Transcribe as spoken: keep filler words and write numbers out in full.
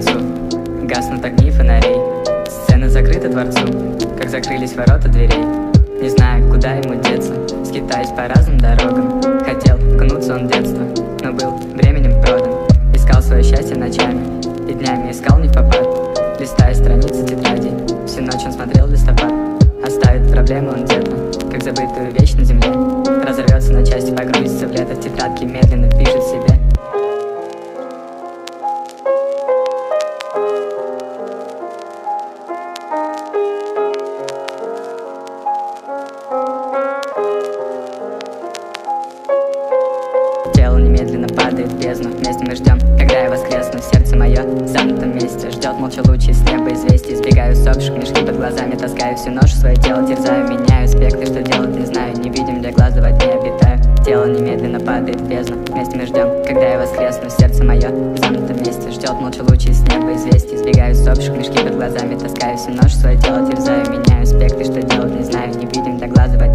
лесу. Гаснут огни фонарей, сцена закрыта дворцу, как закрылись ворота дверей. Не знаю, куда ему деться, скитаясь по разным дорогам. Хотел окунуться он в детство, но был временем продан. Искал свое счастье ночами и днями искал не впопад. Листая страницы тетради, всю ночь он смотрел в листопад. Оставит проблемы он где-то, как забытую вещь на земле. Разорвется на части, погрузится в лето, в тетрадке медленно пишет себе. Тело немедленно падает в бездну, вместе мы ждем, когда я воскресну. Сердце мое в замкнутом месте ждет молча лучи с неба известий. Избегаю сопших, мешки под глазами таскаю всю ночь, свое тело терзаю, меняю аспекты, что делать не знаю, не видим для глаза во тьме обитаю. Тело немедленно падает в бездну, вместе мы ждем, когда я воскресну. Сердце мое в замкнутом месте ждет молча лучи с неба известий. Избегаю сопших, мешки под глазами таскаю всю ночь, свое тело терзаю, меняю аспекты, что делать не знаю, не видим для глаза во